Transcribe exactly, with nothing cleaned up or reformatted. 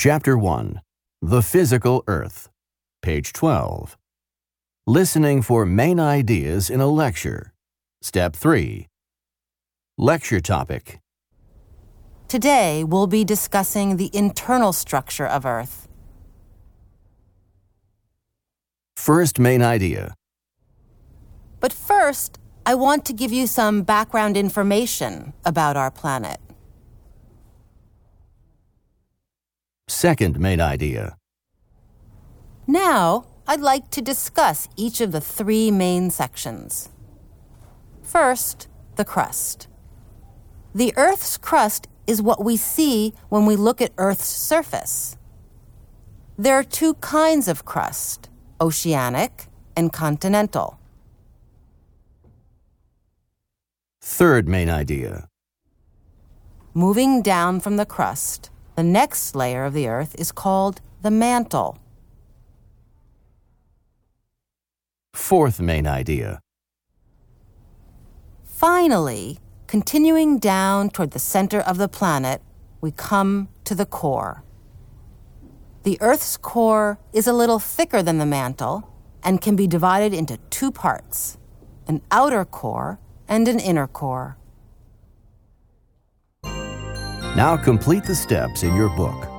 Chapter one. The Physical Earth. Page twelve. Listening for main ideas in a lecture. Step three. Lecture topic. Today, we'll be discussing the internal structure of Earth. First main idea. But first, I want to give you some background information about our planet. Second main idea. Now, I'd like to discuss each of the three main sections. First, the crust. The Earth's crust is what we see when we look at Earth's surface. There are two kinds of crust, oceanic and continental. Third main idea. Moving down from the crust, the next layer of the Earth is called the mantle. Fourth main idea. Finally, continuing down toward the center of the planet, we come to the core. The Earth's core is a little thicker than the mantle and can be divided into two parts, an outer core and an inner core. Now complete the steps in your book.